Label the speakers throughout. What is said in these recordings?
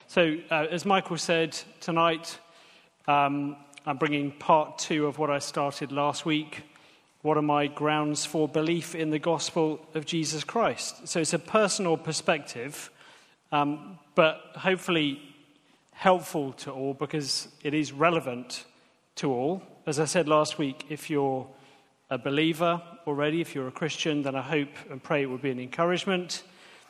Speaker 1: So, as Michael said, tonight I'm bringing part 2 of what I started last week. What are my grounds for belief in the gospel of Jesus Christ? So it's a personal perspective, but hopefully helpful to all because it is relevant to all. As I said last week, if you're a believer already, if you're a Christian, then I hope and pray it will be an encouragement.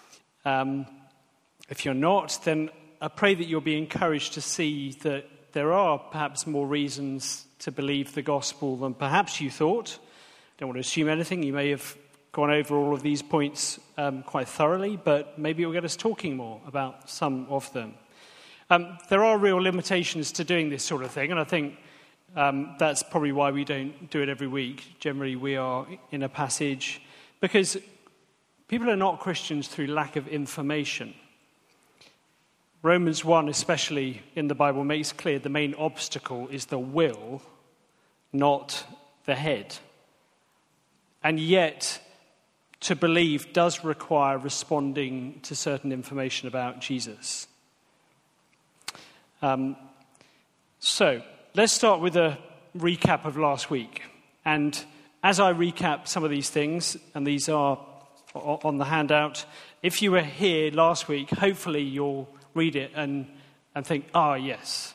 Speaker 1: If you're not, then I pray that you'll be encouraged to see that there are perhaps more reasons to believe the gospel than perhaps you thought. Don't want to assume anything. You may have gone over all of these points quite thoroughly, but maybe it will get us talking more about some of them. There are real limitations to doing this sort of thing, and I think that's probably why we don't do it every week. Generally, we are in a passage because people are not Christians through lack of information. Romans 1, especially in the Bible, makes clear the main obstacle is the will, not the head. And yet, to believe does require responding to certain information about Jesus. So, let's start with a recap of last week. And as I recap some of these things, and these are on the handout, if you were here last week, hopefully you'll read it and think, yes.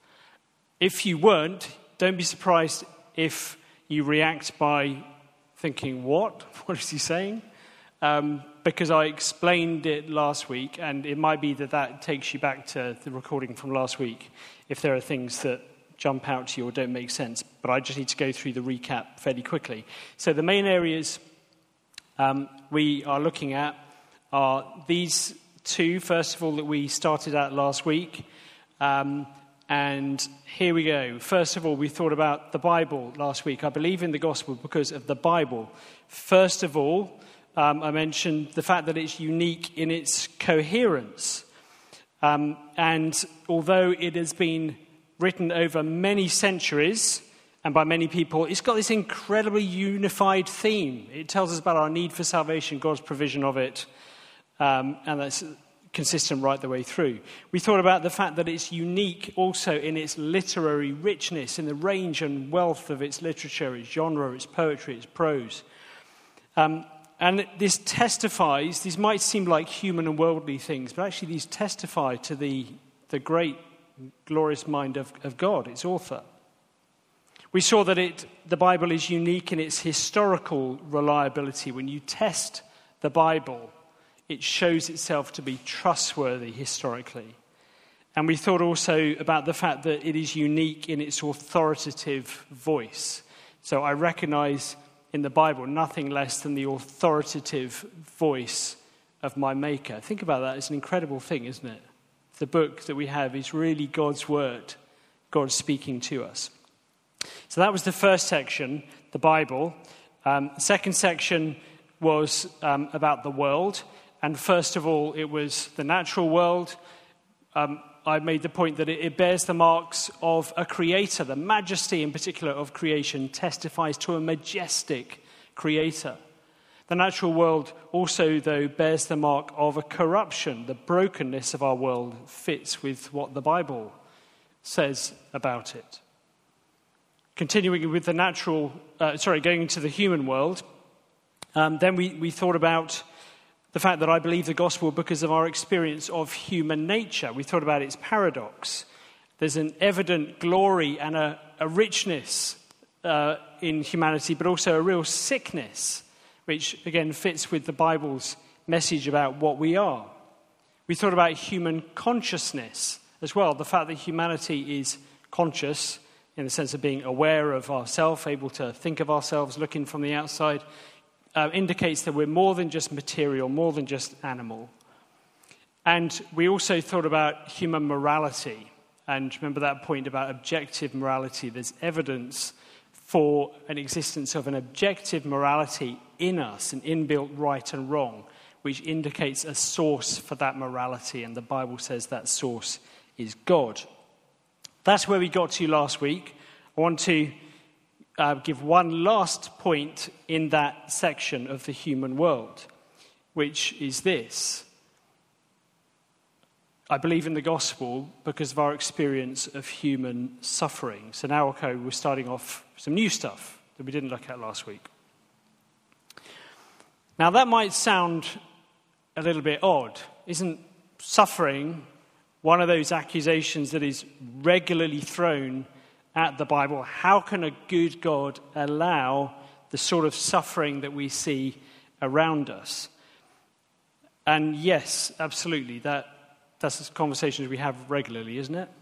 Speaker 1: If you weren't, don't be surprised if you react by thinking, what? What is he saying? Because I explained it last week, and it might be that takes you back to the recording from last week if there are things that jump out to you or don't make sense. But I just need to go through the recap fairly quickly. So the main areas we are looking at are these two, first of all, that we started out last week. And here we go. First of all, we thought about the Bible last week. I believe in the gospel because of the Bible. First of all, I mentioned the fact that it's unique in its coherence. And although it has been written over many centuries and by many people, it's got this incredibly unified theme. It tells us about our need for salvation, God's provision of it, and that's consistent right the way through. We thought about the fact that it's unique also in its literary richness, in the range and wealth of its literature, its genre, its poetry, its prose. And this testifies, these might seem like human and worldly things, but actually these testify to the great, glorious mind of God, its author. We saw that the Bible is unique in its historical reliability. When you test the Bible, it shows itself to be trustworthy historically. And we thought also about the fact that it is unique in its authoritative voice. So I recognize in the Bible nothing less than the authoritative voice of my Maker. Think about that. It's an incredible thing, isn't it? The book that we have is really God's word, God speaking to us. So that was the first section, the Bible. Second section was about the world. And first of all, it was the natural world. I made the point that it bears the marks of a creator. The majesty in particular of creation testifies to a majestic creator. The natural world also, though, bears the mark of a corruption. The brokenness of our world fits with what the Bible says about it. Continuing with the going into the human world, then we thought about the fact that I believe the gospel because of our experience of human nature. We thought about its paradox. There's an evident glory and a richness in humanity, but also a real sickness, which again fits with the Bible's message about what we are. We thought about human consciousness as well, the fact that humanity is conscious in the sense of being aware of ourselves, able to think of ourselves, looking from the outside, indicates that we're more than just material, more than just animal. And we also thought about human morality. And remember that point about objective morality. There's evidence for an existence of an objective morality in us, an inbuilt right and wrong, which indicates a source for that morality. And the Bible says that source is God. That's where we got to last week. I want to give one last point in that section of the human world, which is this. I believe in the gospel because of our experience of human suffering. So now, okay, we're starting off some new stuff that we didn't look at last week. Now, that might sound a little bit odd. Isn't suffering one of those accusations that is regularly thrown at the Bible? How can a good God allow the sort of suffering that we see around us? And yes, absolutely, that's the conversations we have regularly, isn't it?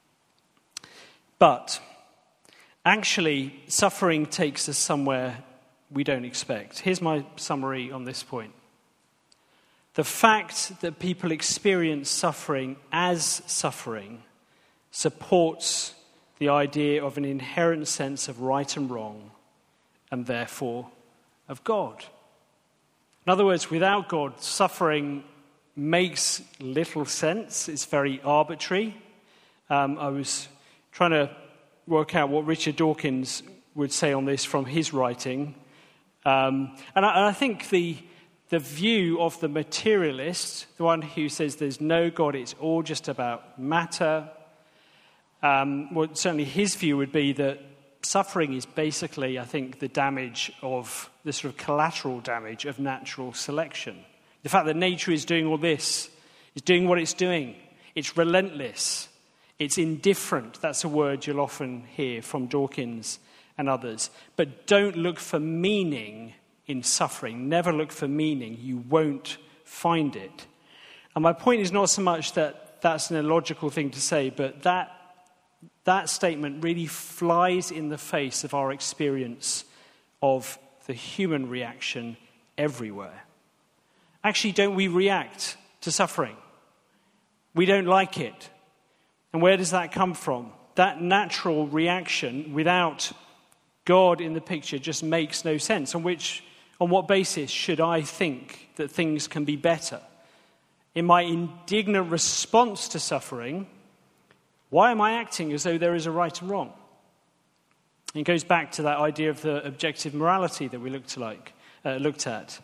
Speaker 1: But actually, suffering takes us somewhere we don't expect. Here's my summary on this point. The fact that people experience suffering as suffering supports the idea of an inherent sense of right and wrong, and therefore of God. In other words, without God, suffering makes little sense. It's very arbitrary. I was trying to work out what Richard Dawkins would say on this from his writing. And I think the view of the materialist, the one who says there's no God, it's all just about matter, well, certainly his view would be that suffering is basically, I think, the damage of the sort of collateral damage of natural selection. The fact that nature is doing all this, is doing what it's doing. It's relentless. It's indifferent. That's a word you'll often hear from Dawkins and others. But don't look for meaning in suffering. Never look for meaning. You won't find it. And my point is not so much that that's an illogical thing to say, but that statement really flies in the face of our experience of the human reaction everywhere. Actually, don't we react to suffering? We don't like it. And where does that come from? That natural reaction without God in the picture just makes no sense. On what basis should I think that things can be better? In my indignant response to suffering, why am I acting as though there is a right and wrong? It goes back to that idea of the objective morality that we looked at.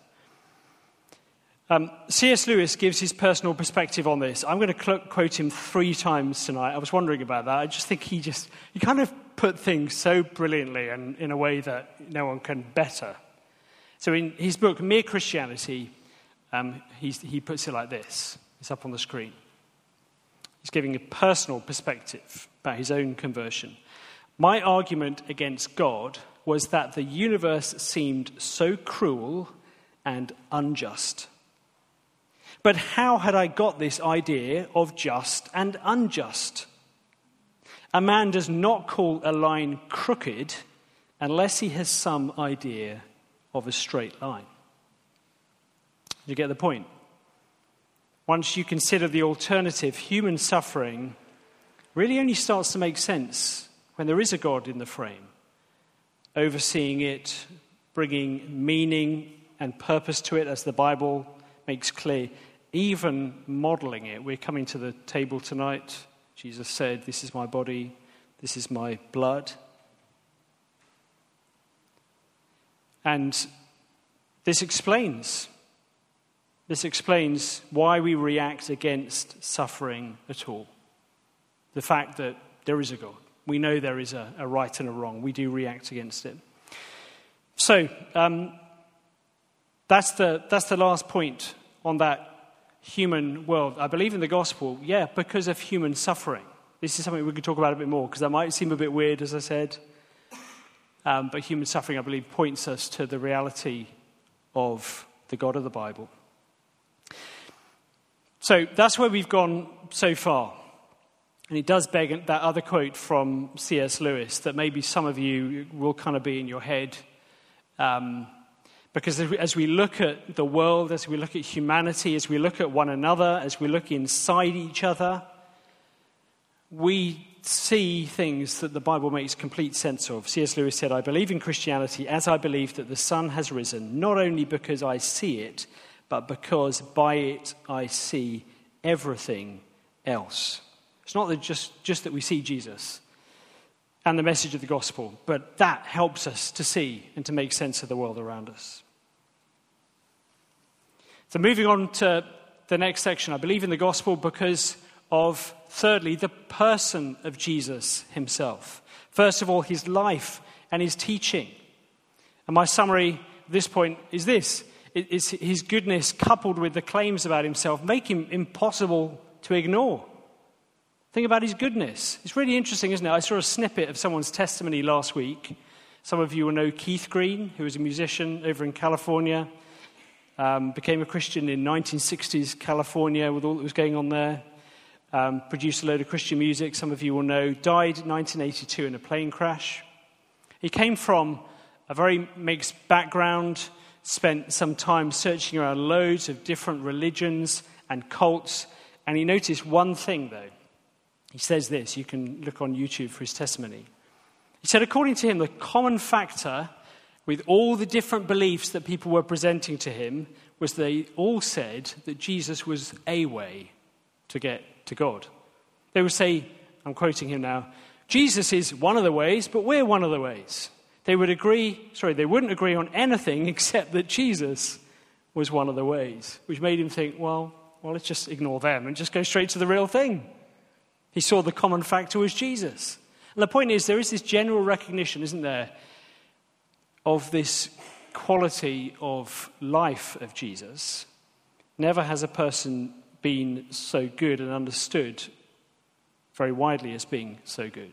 Speaker 1: C.S. Lewis gives his personal perspective on this. I'm going to quote him 3 times tonight. I was wondering about that. I just think he kind of put things so brilliantly and in a way that no one can better. So in his book, Mere Christianity, he puts it like this. It's up on the screen. He's giving a personal perspective about his own conversion. My argument against God was that the universe seemed so cruel and unjust. But how had I got this idea of just and unjust? A man does not call a line crooked unless he has some idea of a straight line. You get the point? Once you consider the alternative, human suffering really only starts to make sense when there is a God in the frame, overseeing it, bringing meaning and purpose to it, as the Bible makes clear, even modeling it. We're coming to the table tonight. Jesus said, "This is my body, this is my blood." And this explains why we react against suffering at all. The fact that there is a God. We know there is a right and a wrong. We do react against it. So, that's the last point on that human world. I believe in the gospel, because of human suffering. This is something we could talk about a bit more, because that might seem a bit weird, as I said. But human suffering, I believe, points us to the reality of the God of the Bible. So that's where we've gone so far. And it does beg that other quote from C.S. Lewis that maybe some of you will kind of be in your head. Because as we look at the world, as we look at humanity, as we look at one another, as we look inside each other, we see things that the Bible makes complete sense of. C.S. Lewis said, "I believe in Christianity as I believe that the sun has risen, not only because I see it, but because by it I see everything else." It's not that just that we see Jesus and the message of the gospel, but that helps us to see and to make sense of the world around us. So moving on to the next section, I believe in the gospel because of, thirdly, the person of Jesus himself. First of all, his life and his teaching. And my summary at this point is this. It's his goodness coupled with the claims about himself make him impossible to ignore. Think about his goodness. It's really interesting, isn't it? I saw a snippet of someone's testimony last week. Some of you will know Keith Green, who was a musician over in California. Became a Christian in 1960s California with all that was going on there. Produced a load of Christian music, some of you will know. Died in 1982 in a plane crash. He came from a very mixed background, spent some time searching around loads of different religions and cults, and he noticed one thing, though. He says this, you can look on YouTube for his testimony. He said, according to him, the common factor with all the different beliefs that people were presenting to him was they all said that Jesus was a way to get to God. They would say, I'm quoting him now, Jesus is one of the ways, but we're one of the ways. They wouldn't agree on anything except that Jesus was one of the ways, which made him think, well, let's just ignore them and just go straight to the real thing. He saw the common factor was Jesus. And the point is, there is this general recognition, isn't there, of this quality of life of Jesus. Never has a person been so good and understood very widely as being so good.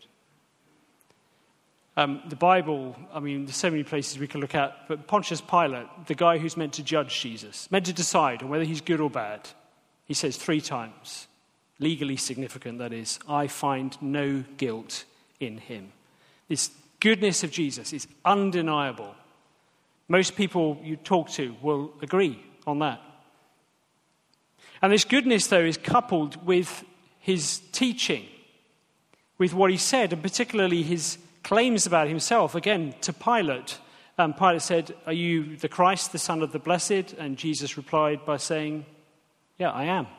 Speaker 1: The Bible, there's so many places we can look at, but Pontius Pilate, the guy who's meant to judge Jesus, meant to decide on whether he's good or bad, he says 3 times, legally significant that is, I find no guilt in him. This goodness of Jesus is undeniable. Most people you talk to will agree on that. And this goodness, though, is coupled with his teaching, with what he said, and particularly his claims about himself. Again, to Pilate, Pilate said, are you the Christ, the Son of the Blessed? And Jesus replied by saying, yeah, I am.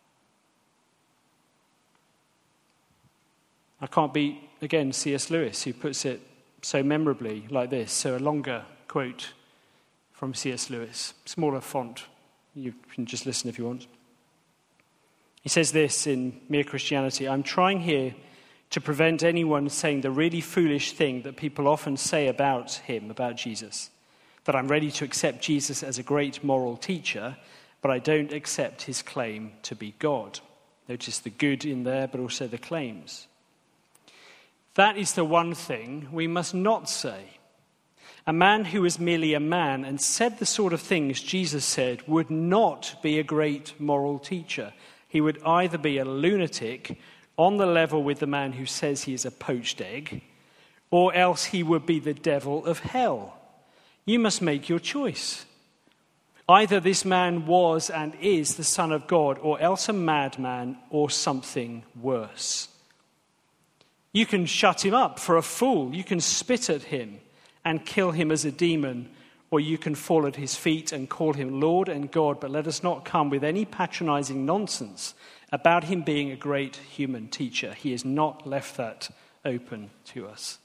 Speaker 1: I can't beat, again, C.S. Lewis, who puts it so memorably like this. So a longer quote from C.S. Lewis, smaller font. You can just listen if you want. He says this in Mere Christianity, I'm trying here to prevent anyone saying the really foolish thing that people often say about him, about Jesus, that I'm ready to accept Jesus as a great moral teacher, but I don't accept his claim to be God. Notice the good in there, but also the claims. That is the one thing we must not say. A man who is merely a man and said the sort of things Jesus said would not be a great moral teacher. He would either be a lunatic on the level with the man who says he is a poached egg, or else he would be the devil of hell. You must make your choice. Either this man was and is the Son of God, or else a madman, or something worse. You can shut him up for a fool. You can spit at him and kill him as a demon, or you can fall at his feet and call him Lord and God, but let us not come with any patronizing nonsense about him being a great human teacher. He has not left that open to us.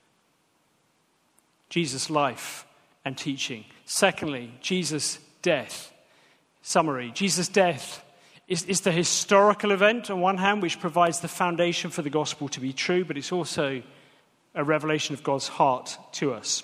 Speaker 1: Jesus' life and teaching. Secondly, Jesus' death. Summary. Jesus' death is the historical event on one hand, which provides the foundation for the gospel to be true, but it's also a revelation of God's heart to us.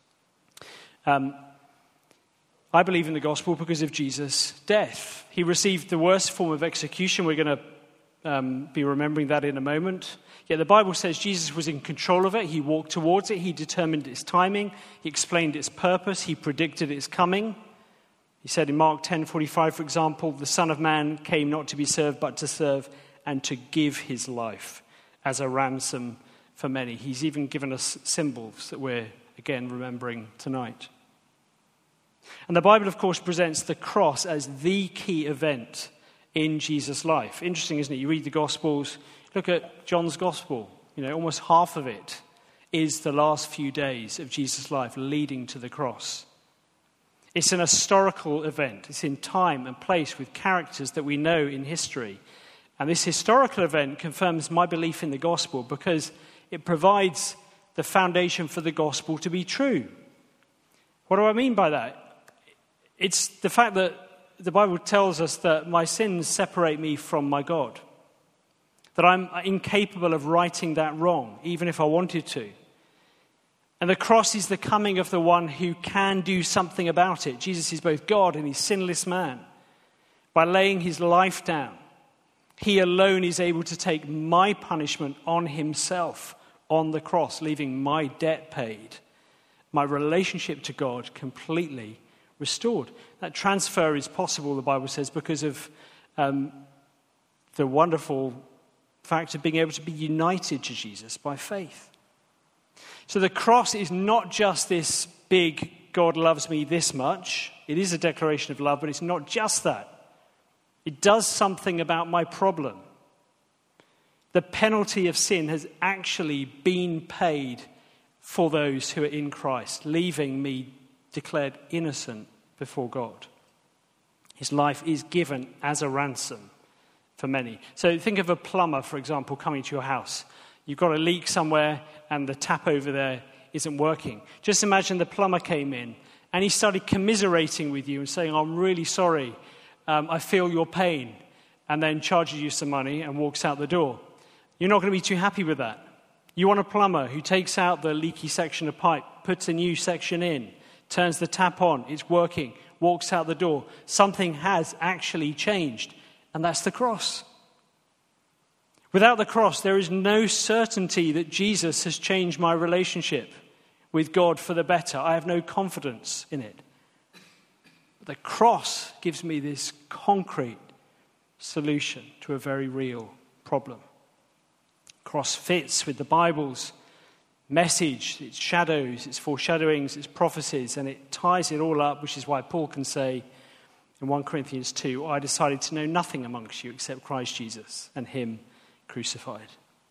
Speaker 1: I believe in the gospel because of Jesus' death. He received the worst form of execution. We're going to be remembering that in a moment. Yet the Bible says Jesus was in control of it. He walked towards it. He determined its timing. He explained its purpose. He predicted its coming. He said in Mark 10:45, for example, the Son of Man came not to be served, but to serve and to give his life as a ransom for many. He's even given us symbols that we're, again, remembering tonight. And the Bible, of course, presents the cross as the key event in Jesus' life. Interesting, isn't it? You read the Gospels, look at John's Gospel. Almost half of it is the last few days of Jesus' life leading to the cross. It's an historical event. It's in time and place with characters that we know in history. And this historical event confirms my belief in the gospel because it provides the foundation for the gospel to be true. What do I mean by that? It's the fact that the Bible tells us that my sins separate me from my God. that I'm incapable of righting that wrong, even if I wanted to. And the cross is the coming of the one who can do something about it. Jesus is both God and he's sinless man. By laying his life down, he alone is able to take my punishment on himself on the cross, leaving my debt paid, my relationship to God completely restored. That transfer is possible, the Bible says, because of the wonderful fact of being able to be united to Jesus by faith. So the cross is not just this big, God loves me this much. It is a declaration of love, but it's not just that. It does something about my problem. The penalty of sin has actually been paid for those who are in Christ, leaving me declared innocent before God. His life is given as a ransom for many. So think of a plumber, for example, coming to your house. You've got a leak somewhere and the tap over there isn't working. Just imagine the plumber came in and he started commiserating with you and saying, I'm really sorry, I feel your pain, and then charges you some money and walks out the door. You're not going to be too happy with that. You want a plumber who takes out the leaky section of pipe, puts a new section in, turns the tap on, it's working, walks out the door. Something has actually changed, and that's the cross. Without the cross, there is no certainty that Jesus has changed my relationship with God for the better. I have no confidence in it. But the cross gives me this concrete solution to a very real problem. The cross fits with the Bible's message, its shadows, its foreshadowings, its prophecies, and it ties it all up, which is why Paul can say in 1 Corinthians 2, I decided to know nothing amongst you except Christ Jesus and him crucified.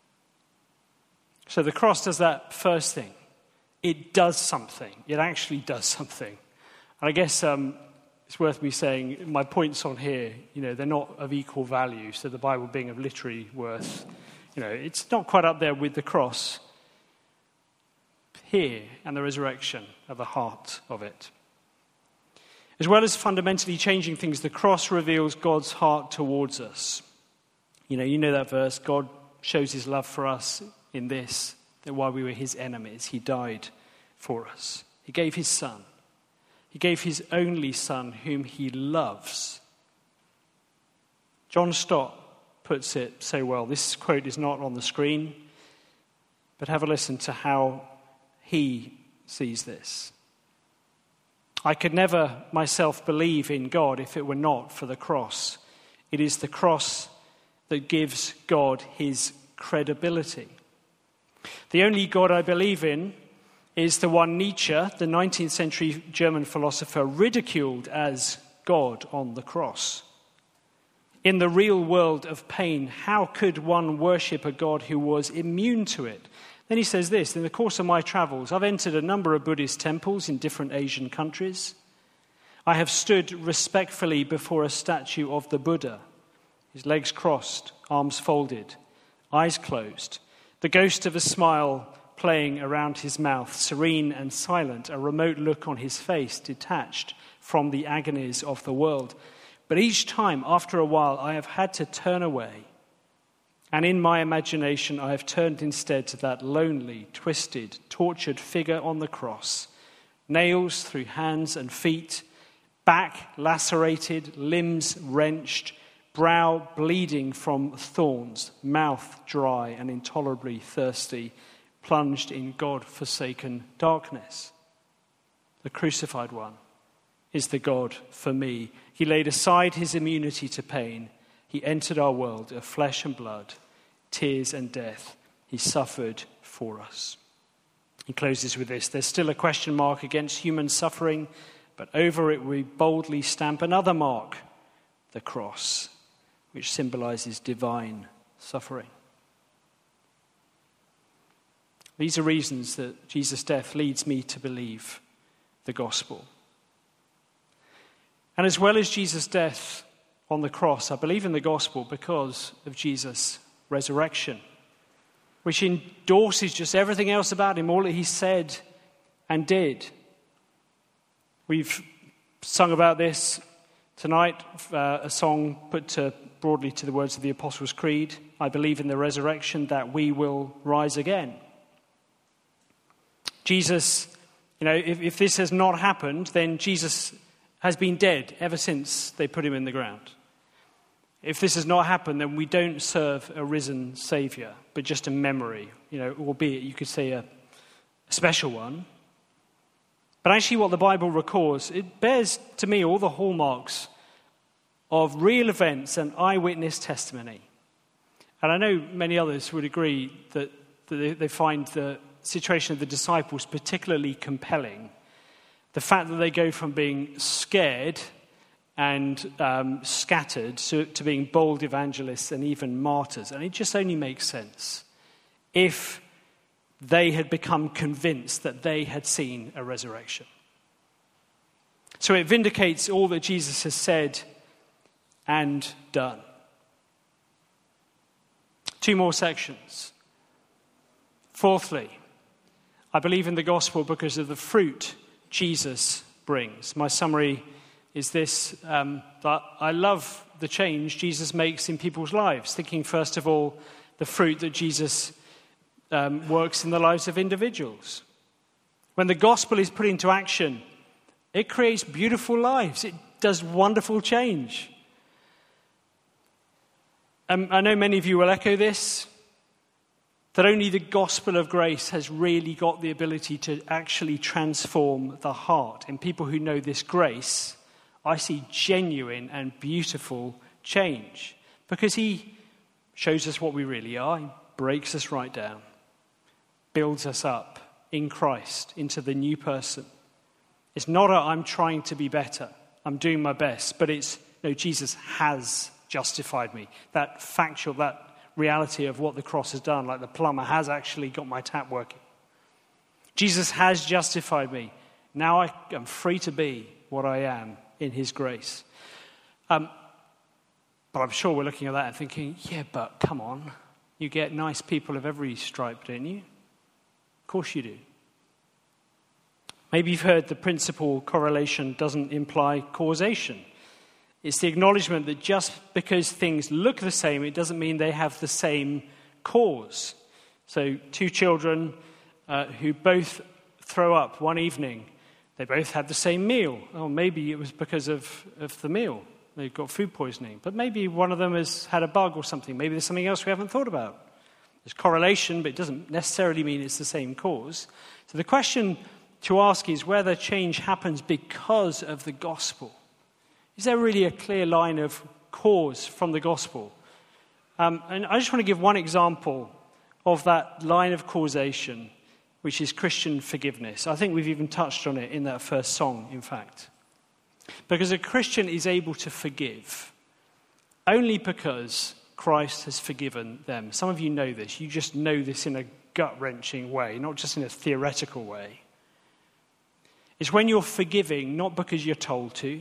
Speaker 1: So the cross does that first thing. It does something. It actually does something. And I guess it's worth me saying my points on here, they're not of equal value. So the Bible being of literary worth, it's not quite up there with the cross. Here and the resurrection are the heart of it. As well as fundamentally changing things, the cross reveals God's heart towards us. You know that verse, God shows his love for us in this, that while we were his enemies, he died for us. He gave his son. He gave his only son whom he loves. John Stott puts it so well. This quote is not on the screen, but have a listen to how he sees this. I could never myself believe in God if it were not for the cross. It is the cross that gives God his credibility. The only God I believe in is the one Nietzsche, the 19th century German philosopher, ridiculed as God on the cross. In the real world of pain, how could one worship a God who was immune to it? Then he says this, in the course of my travels, I've entered a number of Buddhist temples in different Asian countries. I have stood respectfully before a statue of the Buddha, his legs crossed, arms folded, eyes closed, the ghost of a smile playing around his mouth, serene and silent, a remote look on his face, detached from the agonies of the world. But each time, after a while, I have had to turn away. And in my imagination, I have turned instead to that lonely, twisted, tortured figure on the cross, nails through hands and feet, back lacerated, limbs wrenched, brow bleeding from thorns, mouth dry and intolerably thirsty, plunged in God-forsaken darkness. The crucified one is the God for me. He laid aside his immunity to pain. He entered our world of flesh and blood, tears and death. He suffered for us. He closes with this. There's still a question mark against human suffering, but over it we boldly stamp another mark, the cross, which symbolizes divine suffering. These are reasons that Jesus' death leads me to believe the gospel. And as well as Jesus' death on the cross, I believe in the gospel because of Jesus' resurrection, which endorses just everything else about him, all that he said and did. We've sung about this tonight, a song put to broadly to the words of the Apostles' Creed. I believe in the resurrection, that we will rise again. Jesus, if this has not happened, then Jesus has been dead ever since they put him in the ground. If this has not happened, then we don't serve a risen Saviour, but just a memory, albeit you could say a special one. But actually what the Bible records, it bears to me all the hallmarks of real events and eyewitness testimony. And I know many others would agree that they find the situation of the disciples particularly compelling. The fact that they go from being scared and scattered to being bold evangelists and even martyrs. And it just only makes sense if they had become convinced that they had seen a resurrection. So it vindicates all that Jesus has said and done. 2 more sections. Fourthly, I believe in the gospel because of the fruit Jesus brings. My summary is this, that I love the change Jesus makes in people's lives, thinking first of all the fruit that Jesus works in the lives of individuals. When the gospel is put into action, it creates beautiful lives. It does wonderful change. I know many of you will echo this, that only the gospel of grace has really got the ability to actually transform the heart. In people who know this grace, I see genuine and beautiful change because he shows us what we really are. He breaks us right down, builds us up in Christ into the new person. It's not I'm trying to be better, I'm doing my best, but it's, no, Jesus has justified me. That factual, that reality of what the cross has done, like the plumber has actually got my tap working. Jesus has justified me. Now I am free to be what I am in his grace. But I'm sure we're looking at that and thinking, yeah, but come on. You get nice people of every stripe, don't you? Of course you do. Maybe you've heard the principle correlation doesn't imply causation. It's the acknowledgement that just because things look the same, it doesn't mean they have the same cause. So 2 children who both throw up one evening, they both had the same meal. Oh, maybe it was because of the meal. They've got food poisoning. But maybe one of them has had a bug or something. Maybe there's something else we haven't thought about. There's correlation, but it doesn't necessarily mean it's the same cause. So the question to ask is whether change happens because of the gospel. Is there really a clear line of cause from the gospel? And I just want to give one example of that line of causation, which is Christian forgiveness. I think we've even touched on it in that first song, in fact. Because a Christian is able to forgive only because Christ has forgiven them. Some of you know this. You just know this in a gut-wrenching way, not just in a theoretical way. It's when you're forgiving, not because you're told to,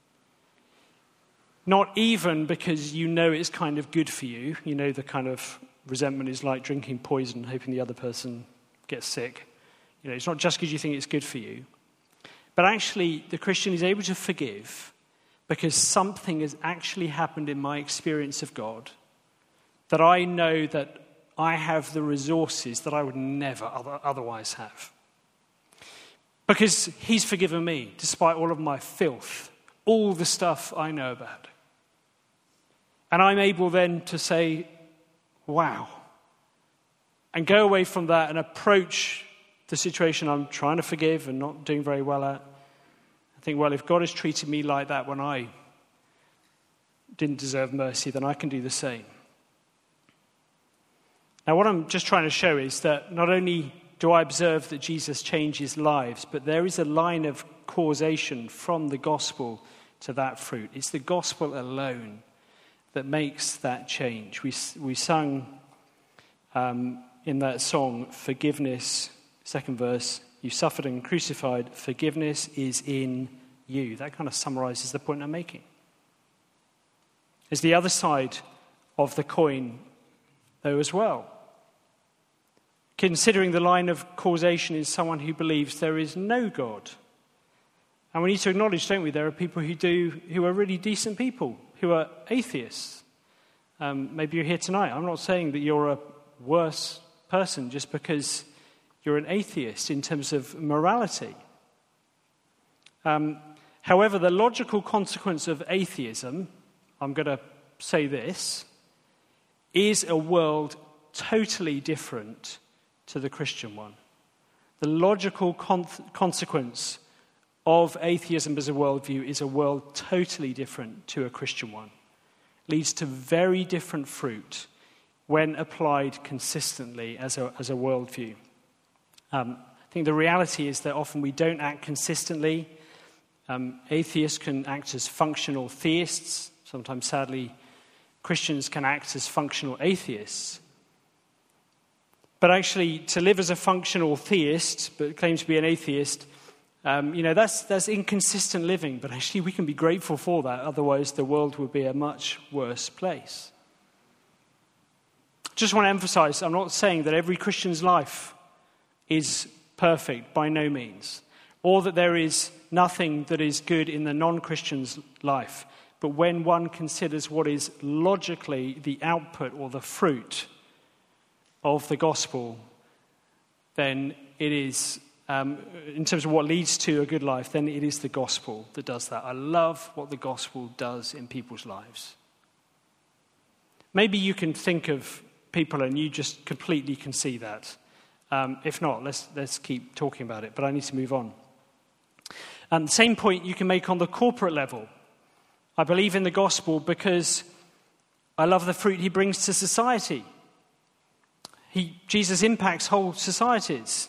Speaker 1: not even because you know it's kind of good for you. You know the kind of resentment is like drinking poison, hoping the other person gets sick. It's not just because you think it's good for you. But actually, the Christian is able to forgive because something has actually happened in my experience of God that I know that I have the resources that I would never otherwise have. Because he's forgiven me, despite all of my filth, all the stuff I know about. And I'm able then to say, wow, and go away from that and approach the situation I'm trying to forgive and not doing very well at. I think, well, if God has treated me like that when I didn't deserve mercy, then I can do the same. Now, what I'm just trying to show is that not only do I observe that Jesus changes lives, but there is a line of causation from the gospel to that fruit. It's the gospel alone that makes that change. We sung in that song, forgiveness, second verse, you suffered and crucified, forgiveness is in you. That kind of summarizes the point I'm making. There's the other side of the coin, though, as well. Considering the line of causation is someone who believes there is no God. And we need to acknowledge, don't we, there are people who are really decent people, who are atheists. Maybe you're here tonight. I'm not saying that you're a worse person just because you're an atheist in terms of morality. However, the logical consequence of atheism, I'm going to say this, is a world totally different to the Christian one. The logical consequence of atheism as a worldview is a world totally different to a Christian one. Leads to very different fruit when applied consistently as a worldview. I think the reality is that often we don't act consistently. Atheists can act as functional theists. Sometimes, sadly, Christians can act as functional atheists. But actually, to live as a functional theist, but claim to be an atheist, that's inconsistent living. But actually, we can be grateful for that. Otherwise, the world would be a much worse place. Just want to emphasize, I'm not saying that every Christian's life is perfect, by no means, or that there is nothing that is good in the non-Christian's life. But when one considers what is logically the output or the fruit of the gospel, then it is, in terms of what leads to a good life, then it is the gospel that does that. I love what the gospel does in people's lives. Maybe you can think of people and you just completely can see that. If not, let's keep talking about it, but I need to move on. The same point you can make on the corporate level. I believe in the gospel because I love the fruit he brings to society. Jesus impacts whole societies.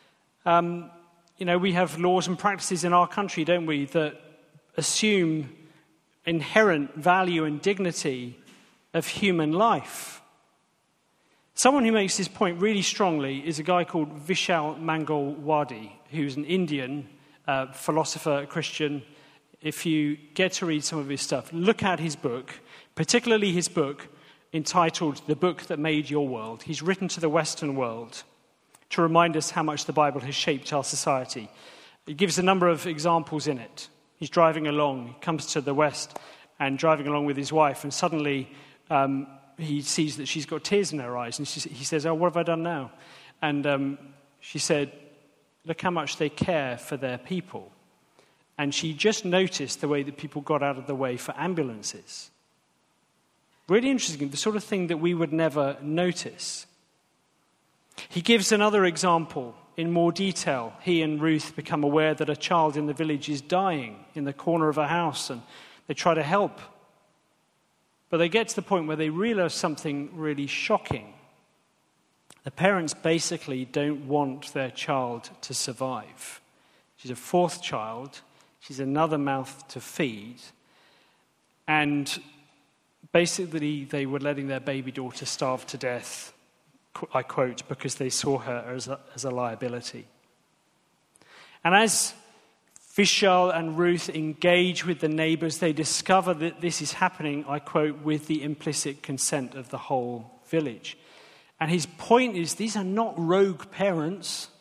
Speaker 1: We have laws and practices in our country, don't we, that assume inherent value and dignity of human life. Someone who makes this point really strongly is a guy called Vishal Mangalwadi, who's an Indian philosopher, Christian. If you get to read some of his stuff, look at his book, particularly his book entitled The Book That Made Your World. He's written to the Western world to remind us how much the Bible has shaped our society. He gives a number of examples in it. He's driving along, he comes to the West and driving along with his wife, and suddenly he sees that she's got tears in her eyes, and he says, "Oh, what have I done now?" And she said, "Look how much they care for their people." And she just noticed the way that people got out of the way for ambulances. Really interesting, the sort of thing that we would never notice. He gives another example in more detail. He and Ruth become aware that a child in the village is dying in the corner of a house, and they try to help. But they get to the point where they realize something really shocking. The parents basically don't want their child to survive. She's a fourth child. She's another mouth to feed. And basically, they were letting their baby daughter starve to death, I quote, because they saw her as a liability. And as Vishal and Ruth engage with the neighbors, they discover that this is happening, I quote, with the implicit consent of the whole village. And his point is, these are not rogue parents,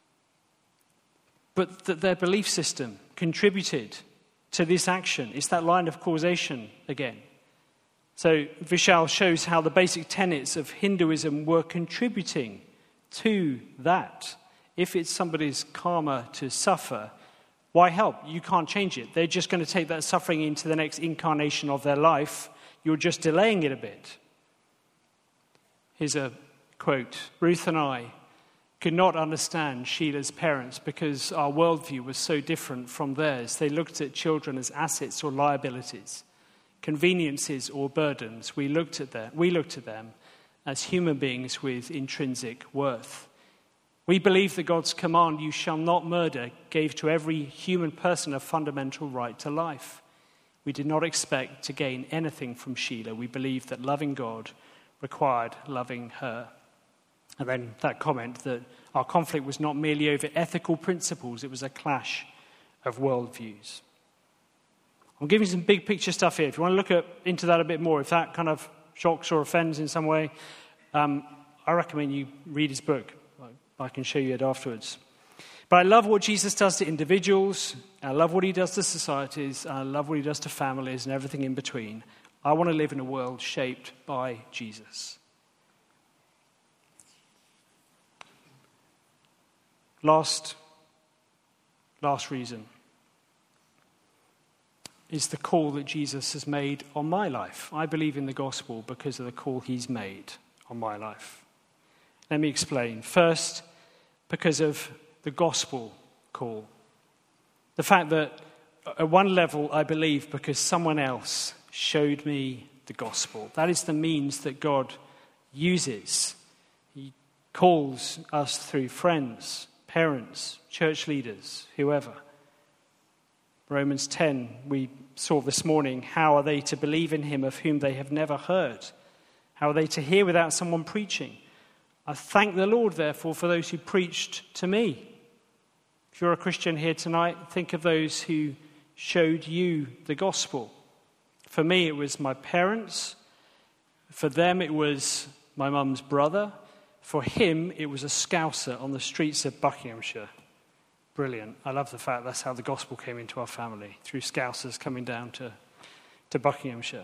Speaker 1: but that their belief system contributed to this action. It's that line of causation again. So Vishal shows how the basic tenets of Hinduism were contributing to that. If it's somebody's karma to suffer, why help? You can't change it. They're just going to take that suffering into the next incarnation of their life. You're just delaying it a bit. Here's a quote. Ruth and I could not understand Sheila's parents because our worldview was so different from theirs. They looked at children as assets or liabilities, conveniences or burdens. We looked at them as human beings with intrinsic worth. We believe that God's command, "You shall not murder," gave to every human person a fundamental right to life. We did not expect to gain anything from Sheila. We believed that loving God required loving her. And then that comment that our conflict was not merely over ethical principles, it was a clash of worldviews. I'm giving you some big picture stuff here. If you want to look into that a bit more, if that kind of shocks or offends in some way, I recommend you read his book. I can show you it afterwards. But I love what Jesus does to individuals. I love what he does to societies. I love what he does to families and everything in between. I want to live in a world shaped by Jesus. Last reason is the call that Jesus has made on my life. I believe in the gospel because of the call he's made on my life. Let me explain. First, because of the gospel call. The fact that at one level I believe because someone else showed me the gospel. That is the means that God uses. He calls us through friends, parents, church leaders, whoever. Romans 10, we saw this morning, how are they to believe in him of whom they have never heard? How are they to hear without someone preaching? I thank the Lord, therefore, for those who preached to me. If you're a Christian here tonight, think of those who showed you the gospel. For me, it was my parents. For them, it was my mum's brother. For him, it was a Scouser on the streets of Buckinghamshire. Brilliant. I love the fact that's how the gospel came into our family, through Scousers coming down to Buckinghamshire.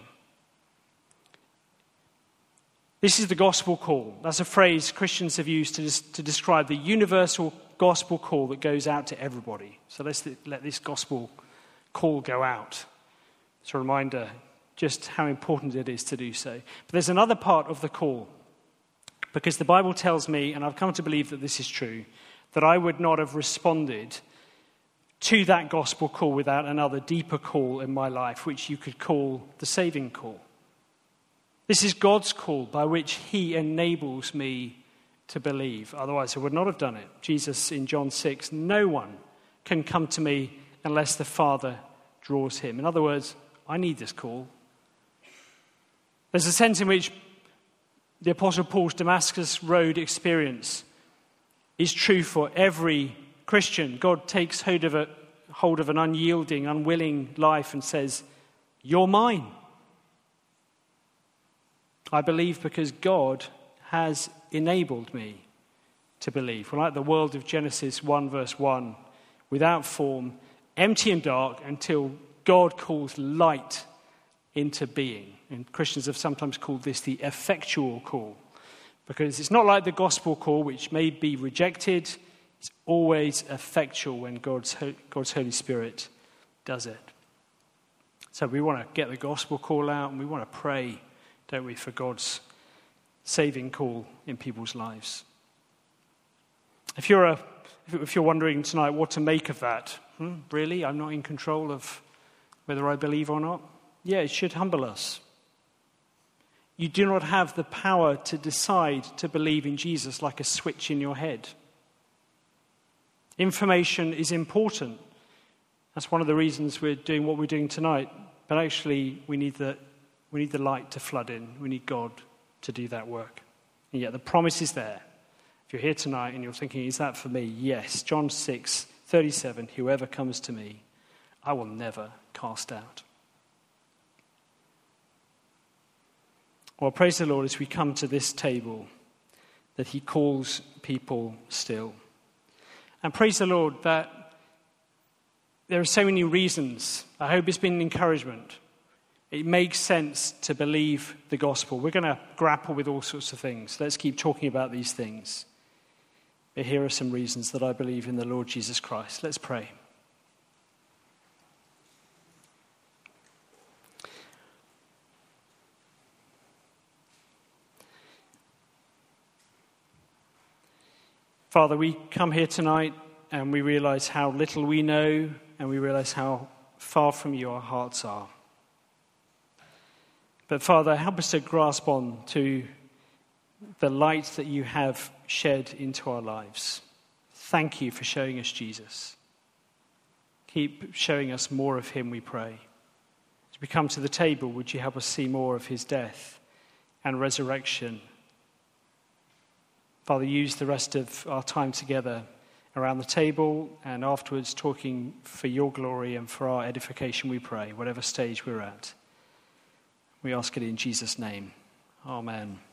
Speaker 1: This is the gospel call. That's a phrase Christians have used to describe the universal gospel call that goes out to everybody. So let's let this gospel call go out. It's a reminder just how important it is to do so. But there's another part of the call, because the Bible tells me, and I've come to believe that this is true, that I would not have responded to that gospel call without another deeper call in my life, which you could call the saving call. This is God's call by which he enables me to believe. Otherwise, I would not have done it. Jesus in John 6, no one can come to me unless the Father draws him. In other words, I need this call. There's a sense in which the Apostle Paul's Damascus Road experience is true for every Christian. God takes hold of an unyielding, unwilling life and says, "You're mine." I believe because God has enabled me to believe. We're like the world of Genesis 1 verse 1, without form, empty and dark, until God calls light into being. And Christians have sometimes called this the effectual call, because it's not like the gospel call, which may be rejected. It's always effectual when God's Holy Spirit does it. So we want to get the gospel call out, and we want to pray, don't we, for God's saving call in people's lives. If you're wondering tonight what to make of that, really, I'm not in control of whether I believe or not. Yeah, it should humble us. You do not have the power to decide to believe in Jesus like a switch in your head. Information is important. That's one of the reasons we're doing what we're doing tonight. But actually, we need the light to flood in. We need God to do that work. And yet the promise is there. If you're here tonight and you're thinking, is that for me? Yes. John 6:37, whoever comes to me, I will never cast out. Well, praise the Lord as we come to this table that he calls people still. And praise the Lord that there are so many reasons. I hope it's been an encouragement. It makes sense to believe the gospel. We're going to grapple with all sorts of things. Let's keep talking about these things. But here are some reasons that I believe in the Lord Jesus Christ. Let's pray. Father, we come here tonight and we realize how little we know, and we realize how far from you our hearts are. But Father, help us to grasp on to the light that you have shed into our lives. Thank you for showing us Jesus. Keep showing us more of him, we pray. As we come to the table, would you help us see more of his death and resurrection? Father, use the rest of our time together around the table and afterwards talking for your glory and for our edification, we pray, whatever stage we're at. We ask it in Jesus' name. Amen.